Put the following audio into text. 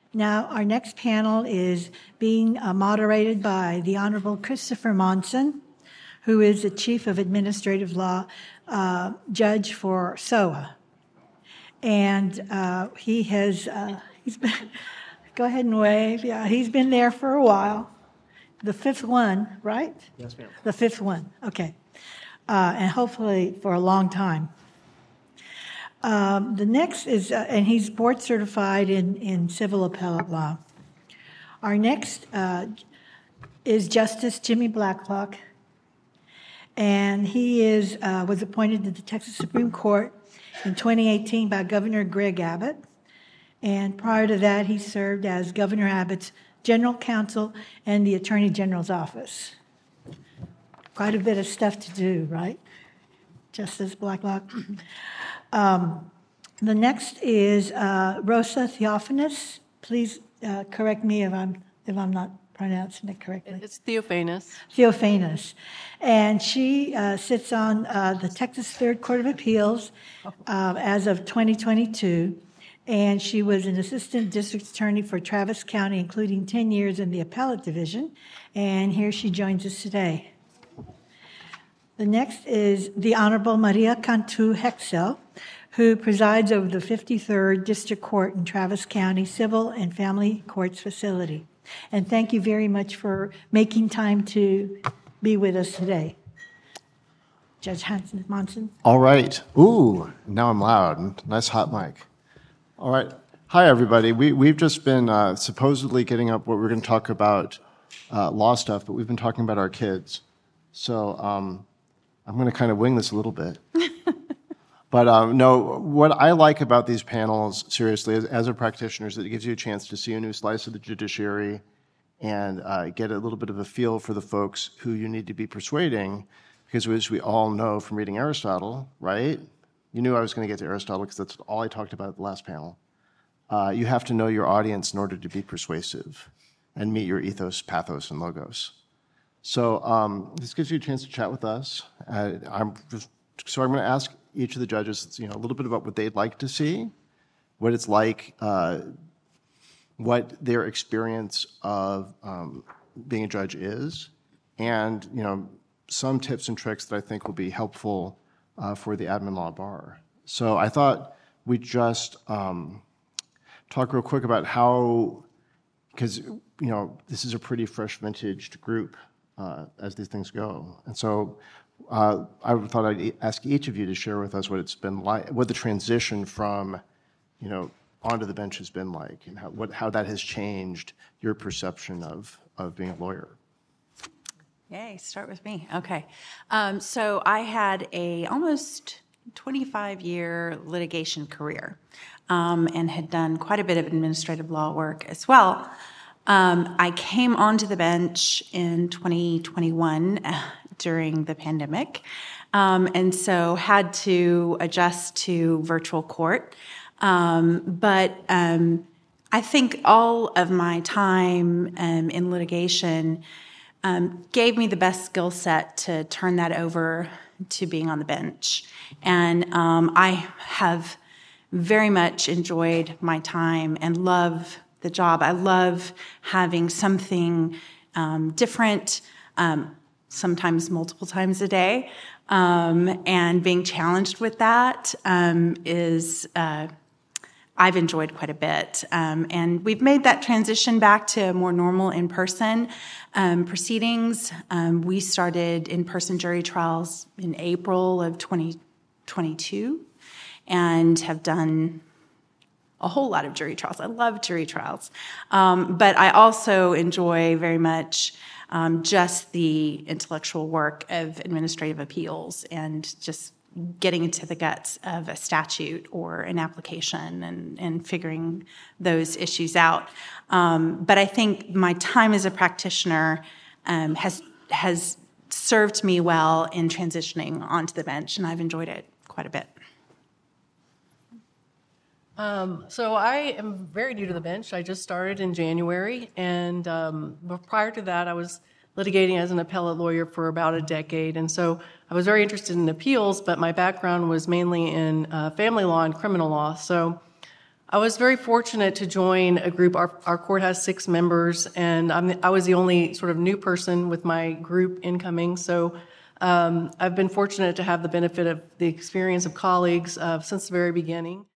Now, our next panel is being moderated by the Honorable Christopher Monson, who is the Chief of Administrative Law Judge for SOA. And he has, he's been, go ahead and wave. Yeah, he's been there for a while. The fifth one, right? Yes, ma'am. The fifth one, okay. And hopefully for a long time. The next is, and he's board certified in civil appellate law. Our next is Justice Jimmy Blacklock, and he was appointed to the Texas Supreme Court in 2018 by Governor Greg Abbott, and prior to that he served as Governor Abbott's General Counsel and the Attorney General's office. Quite a bit of stuff to do, right, Justice Blacklock? The next is Rosa Theophanis. Please correct me if I'm not pronouncing it correctly. It's Theophanis. Theophanis. And she sits on the Texas Third Court of Appeals as of 2022. And she was an assistant district attorney for Travis County, including 10 years in the appellate division. And here she joins us today. The next is the Honorable Maria Cantu Hexel, who presides over the 53rd District Court in Travis County Civil and Family Courts Facility. And thank you very much for making time to be with us today. Judge Monson. All right. Ooh, now I'm loud. Nice hot mic. All right. Hi, everybody. We've just been supposedly getting up what we're going to talk about law stuff, but we've been talking about our kids. So I'm going to kind of wing this a little bit. But no, what I like about these panels, seriously, as a practitioner, is that it gives you a chance to see a new slice of the judiciary and get a little bit of a feel for the folks who you need to be persuading, because as we all know from reading Aristotle, right? You knew I was going to get to Aristotle because that's all I talked about at the last panel. You have to know your audience in order to be persuasive and meet your ethos, pathos, and logos. So this gives you a chance to chat with us. I'm going to ask each of the judges, a little bit about what they'd like to see, what it's like, what their experience of being a judge is, and some tips and tricks that I think will be helpful for the admin law bar. So I thought we'd just talk real quick about how, because this is a pretty fresh vintaged group as these things go, and so I thought I'd ask each of you to share with us what it's been like, what the transition from onto the bench has been like, and how that has changed your perception of being a lawyer. Yay, start with me. Okay. So I had a almost 25-year litigation career and had done quite a bit of administrative law work as well. I came onto the bench in 2021 during the pandemic, and so had to adjust to virtual court. But I think all of my time in litigation gave me the best skill set to turn that over to being on the bench. And I have very much enjoyed my time and love the job. I love having something different, sometimes multiple times a day, and being challenged with that is I've enjoyed quite a bit. And we've made that transition back to more normal in-person proceedings. We started in-person jury trials in April of 2022 and have done a whole lot of jury trials. I love jury trials. But I also enjoy very much just the intellectual work of administrative appeals and just getting into the guts of a statute or an application and figuring those issues out. But I think my time as a practitioner has served me well in transitioning onto the bench, and I've enjoyed it quite a bit. So I am very new to the bench. I just started in January, and prior to that, I was litigating as an appellate lawyer for about a decade, and so I was very interested in appeals, but my background was mainly in family law and criminal law. So I was very fortunate to join a group. Our court has 6 members, and I was the only sort of new person with my group incoming. So I've been fortunate to have the benefit of the experience of colleagues since the very beginning.